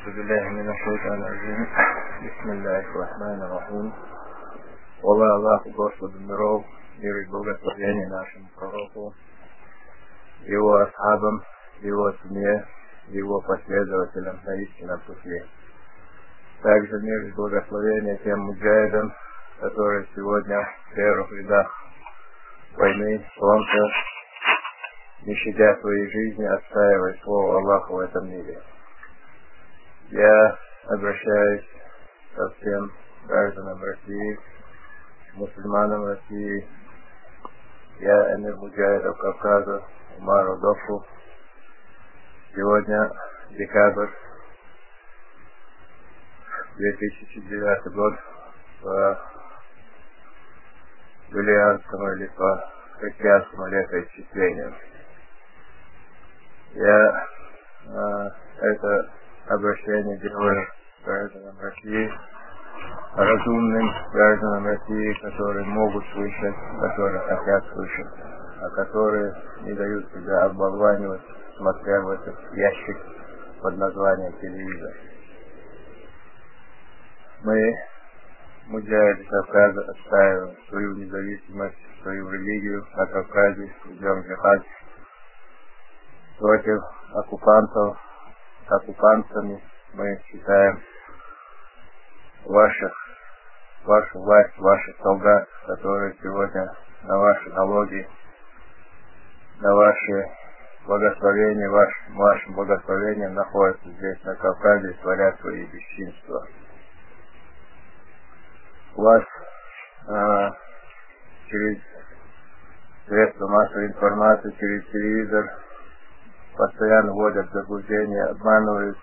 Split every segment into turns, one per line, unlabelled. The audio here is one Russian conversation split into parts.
أعوذ بالله من الشيطان الرجيم. بسم الله الرحمن الرحيم. Hvala Allahu Gospodu mirov, mir i blagoslovljenje našem proroku, его асхабам, его семье, его последователям на истинном пути. Также мир и благословение тем муджахидам, которые сегодня в первых рядах войны солнца, не щадя своей жизни, отстаивают слово Аллаха в этом мире. Я обращаюсь ко всем гражданам России, мусульманам России. Я эмир муджахидов Кавказа Умару Дофу. Сегодня декабрь 2009 год по юлианскому или по христианскому летоисчислению. Я это обращение делаю гражданам России, разумным гражданам России, которые могут слышать, которые хотят слышать, а которые не дают себя оболванивать, смотря в этот ящик под названием телевизор. Мы, муджахиды Кавказа, отстаиваем свою независимость, свою религию на Кавказе, идем джихад против оккупантов. Оккупантами мы считаем вашу власть, ваших солдат, которые сегодня на ваши налоги, на ваши благословения, вашим благословением находятся здесь на Кавказе и творят свои бесчинства. Вас через средства массовой информации, через телевизор постоянно вводят в заблуждение, обманывают,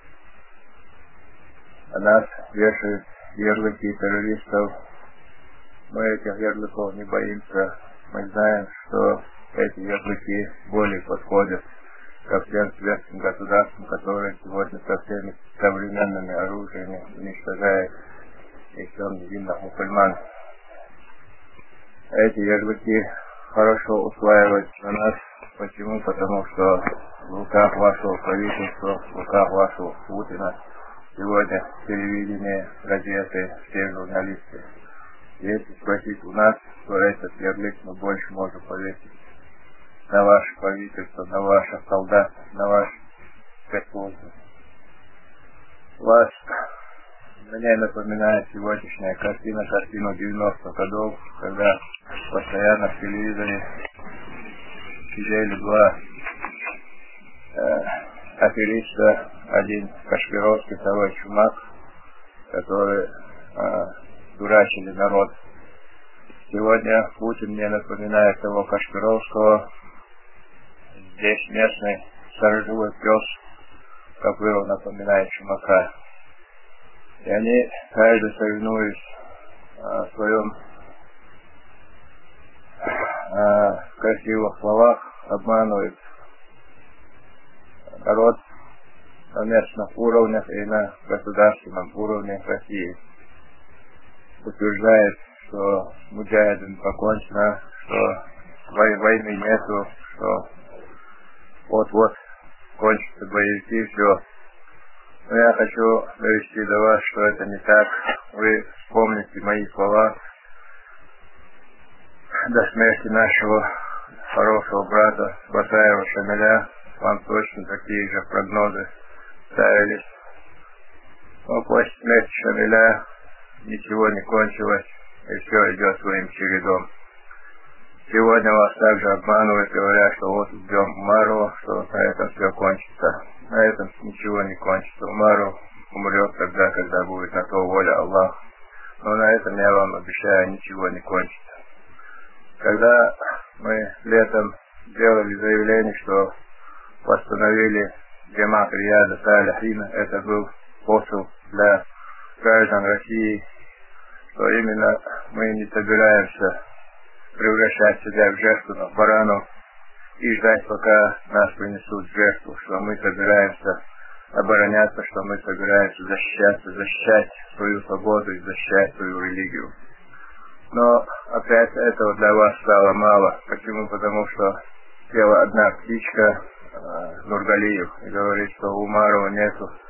а нас вешают ярлыки террористов. Мы этих ярлыков не боимся. Мы знаем, что эти ярлыки более подходят ко всем светским государствам, которые сегодня со всеми современными оружиями уничтожают еще невинных мусульман. Эти ярлыки хорошо усваиваются на нас. Почему? Потому что в руках вашего правительства, в руках вашего Путина сегодня телевидение, газеты, все журналисты. Если спросить у нас, то этот ярлык мы больше можем повесить на ваше правительство, на ваших солдат, на ваши спецслужбы. Мне напоминает сегодняшняя картину 90-х годов, когда постоянно в телевизоре сидели два афериста, один Кашпировский, второй Чумак, которые дурачили народ. Сегодня Путин мне напоминает того Кашпировского, здесь местный сторожевой пес, как вы его напоминает Чумака. И они, каждый соревнуясь в своем красивых словах, обманывает народ на местных уровнях и на государственном уровне России. Утверждает, что с муджахидами покончено, что войны нету, что вот-вот кончатся боевики, все. Но я хочу довести до вас, что это не так. Вы вспомните мои слова до смерти нашего хорошего брата Батаева Шамиля. Вам точно такие же прогнозы ставились. Но после смерти Шамиля ничего не кончилось, и все идет своим чередом. Сегодня вас также обманывают, говоря, что вот ждем Умарова, что на этом все кончится. На этом ничего не кончится. Умаров умрет тогда, когда будет на то воля Аллаха. Но на этом, я вам обещаю, ничего не кончится. Когда мы летом сделали заявление, что постановили Джамаат Рияда Салихина, это был посыл для граждан России, что именно мы не собираемся превращать себя в жертву на баранов и ждать, пока нас принесут в жертву, что мы собираемся обороняться, что мы собираемся защищать свою свободу и защищать свою религию. Но опять этого для вас стало мало. Почему? Потому что села одна птичка, Нургалиев, и говорит, что у Умарова нету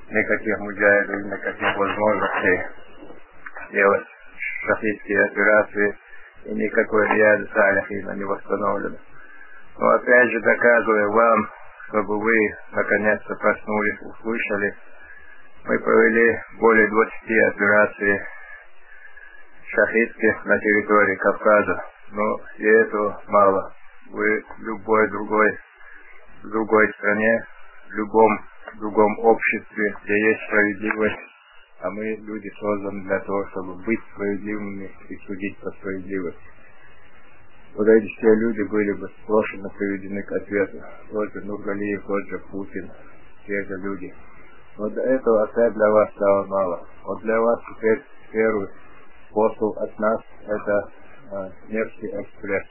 никаких муджахидов, никаких возможностей делать шахидские операции, и никакой рияды салихина не восстановлено. Но опять же доказываю вам, чтобы вы наконец-то проснулись, услышали, мы провели более 20 операций шахидских на территории Кавказа. Но и этого мало. Вы в любой другой стране, в любом другом обществе, где есть справедливость, а мы, люди, созданы для того, чтобы быть справедливыми и судить по справедливости. Вот эти все люди были бы сплошно приведены к ответу. Тот же Нургалиев, тот же Путин, те же люди. Вот этого опять для вас стало мало. Вот для вас теперь первый посыл от нас — это Невский экспресс.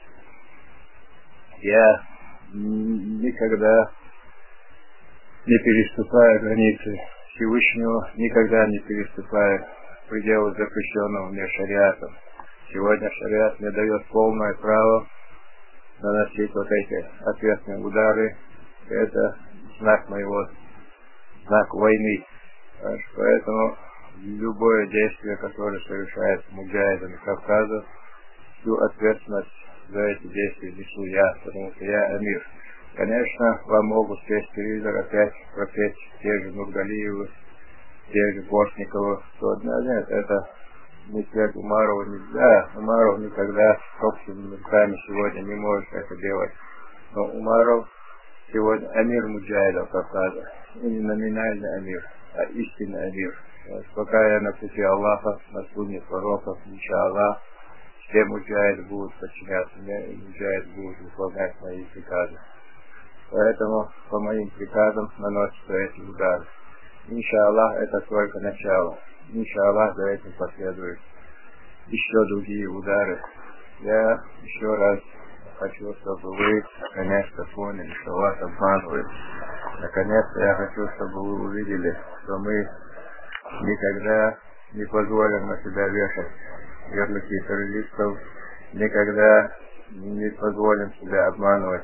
Я никогда не переступаю границы Всевышнего, никогда не переступаю пределы запрещенного мне шариатом. Сегодня шариат мне дает полное право наносить вот эти ответные удары. Это знак войны. Поэтому любое действие, которое совершается муджахидами Кавказа, всю ответственность за эти действия несу я, потому что я амир. Конечно, вам могут через телевизор опять пропеть те же Нургалиевы, те же Бортникова. Нет, это не те Умарова нельзя. Умаров никогда собственными руками сегодня не может это делать. Но Умаров сегодня амир муджахидов Кавказа. И не номинальный амир, а истинный амир. Пока я на пути Аллаха, на суне пророков, иншаллах, все муджахиды будут подчиняться мне, и муджахиды будут выполнять мои приказы. Поэтому по моим приказам наносятся эти удары. Иншаллах, это только начало. Иншаллах, за этим последует еще другие удары. Я еще раз хочу, чтобы вы наконец-то поняли, что вас обманывают. Наконец-то я хочу, чтобы вы увидели, что мы никогда не позволим на себя вешать ярлыки террористов, никогда не позволим себя обманывать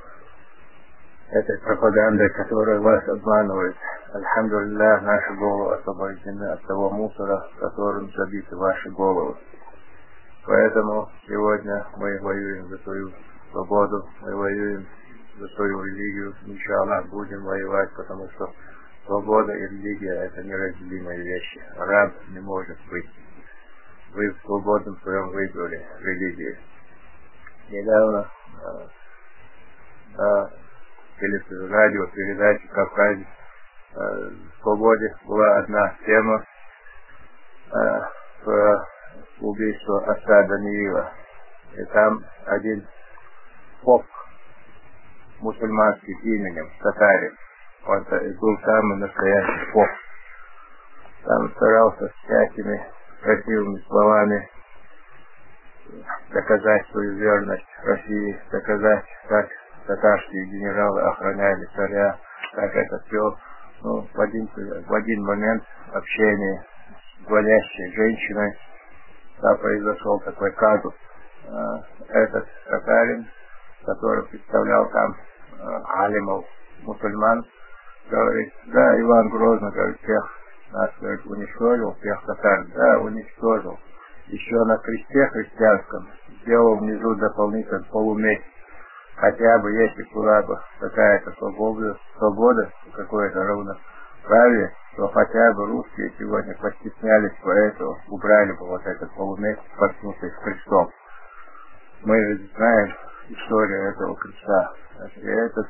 этой пропагандой, которая вас обманывает. Альхамдулиллах, наши головы освобождены от того мусора, которым забиты ваши головы. Поэтому сегодня мы воюем за свою свободу, мы воюем за свою религию. Иншаллах, будем воевать, потому что свобода и религия — это неразделимые вещи. Раб не может быть. Вы в свободном своем выборе религии. Недавно на радиопередаче «Кавказе» в свободе была одна тема про убийство отца Даниила. И там один поп мусульманским именем, татарин, он был самый настоящий поп. Там старался всякими красивыми словами доказать свою верность России, доказать, как татарские генералы охраняли царя, как это все. Ну, в один момент общения с говорящей женщиной, да, произошел такой казус. Этот татарин, который представлял там алимов, мусульман, говорит: да, Иван Грозный, говорит, всех нас, говорит, уничтожил, всех татар, да, уничтожил. Еще на кресте христианском сделал внизу дополнительный полумесяц. Хотя бы, если была бы какая-то свобода, какое-то равноправие, то хотя бы русские сегодня постеснялись, поэтому убрали бы вот этот полумесяц, проснувшись с крестом. Мы ведь знаем историю этого креста. И этот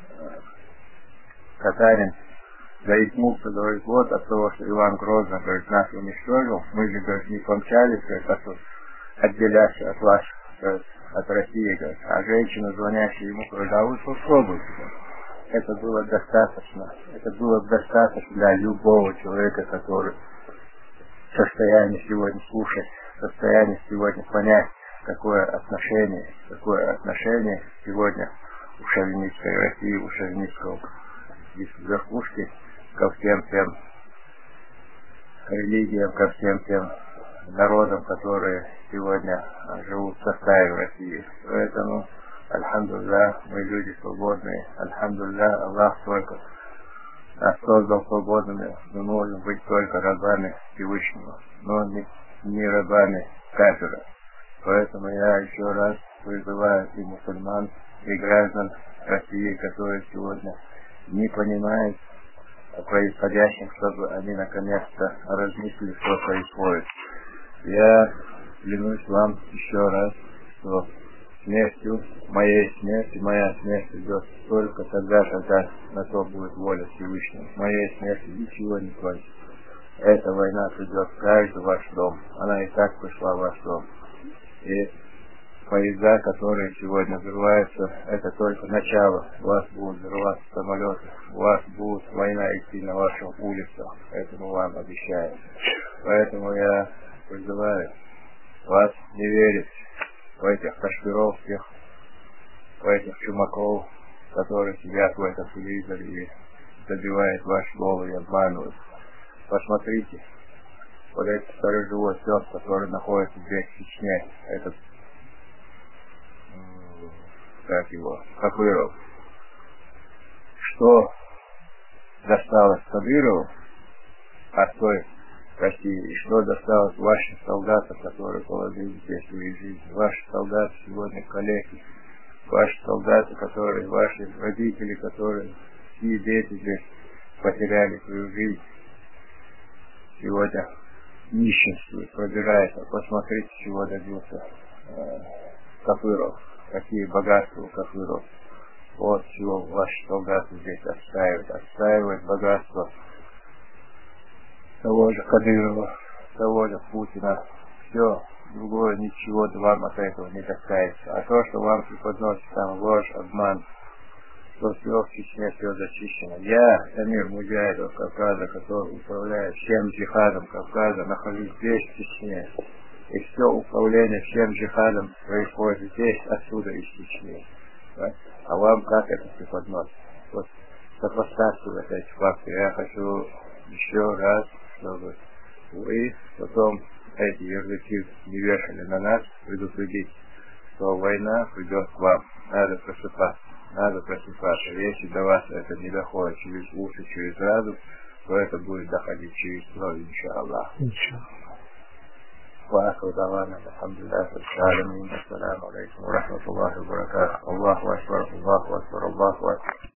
татарин заикнулся, говорит: вот от того, что Иван Грозный, говорит, нас уничтожил, мы же, говорит, не помчались, говорит, отделяться от вас, говорит, от России, говорит. А женщина, звонящая ему, говорит: а вы попробуйте. Это было достаточно. Это было достаточно для любого человека, который в состоянии сегодня слушать, в состоянии сегодня понять, какое отношение сегодня у шовинистской России, у шовинистского верхушки ко всем тем религиям, ко всем тем народам, которые сегодня живут в составе России. Поэтому, альхамдулиллах, мы люди свободные. Альхамдулиллах, Аллах только нас создал свободными, мы можем быть только рабами Всевышнего, но не рабами кафира. Поэтому я еще раз призываю и мусульман, и граждан России, которые сегодня не понимают происходящим, чтобы они наконец-то размыслили, что происходит. Я клянусь вам еще раз, что смертью, моей смертью, моя смерть идет только тогда, когда на то будет воля Всевышнего. Моей смерти ничего не кончится. Эта война придет в каждый ваш дом. Она и так пришла в ваш дом. И поезда, которые сегодня взрываются, это только начало. У вас будут взрываться самолеты, у вас будет война идти на ваших улицах. Поэтому вам обещаю. Поэтому я призываю вас не верить в этих конспировских, в этих чумаков, которые сидят в этом телевизоре и забивают ваш голову и обманывают. Посмотрите, вот этот сторожевой пес, который находится здесь в Чечне, этот, как его, Кадыров. Что досталось Кадырову от той России, и что досталось вашим солдатам, которые положили здесь свою жизнь. Ваши солдаты сегодня коллеги, ваши солдаты, которые, ваши родители, которые, чьи дети здесь потеряли свою жизнь, сегодня нищенствует, пробирается. Посмотрите, чего добился Кадыров, какие богатства у Кадыров. Вот чего ваши солдаты здесь отстаивают богатство того же Кадырова, того же Путина. Все, другое ничего вам от этого не касается. А то, что вам преподносит там ложь, обман, что все в Чечне, все зачищено. Я, Амир Муджаидов Кавказа, который управляет всем джихадом Кавказа, нахожусь здесь, в Чечне. И все управление всем джихадом происходит здесь, отсюда, из Чечни. Да? А вам как это преподносит? Вот сопоставьте вот эти факты. Я хочу еще раз, чтобы вы потом эти ярлыки не вешали на нас, предупредить, что война придет к вам. Надо просыпаться. Надо просыпаться. Если до вас это не доходит через уши, через разум, то это будет доходить через кровь, иншаллах. وآخر دعوانا الحمد لله رب العالمين. السلام عليكم ورحمة الله وبركاته. الله أكبر الله أكبر الله أكبر.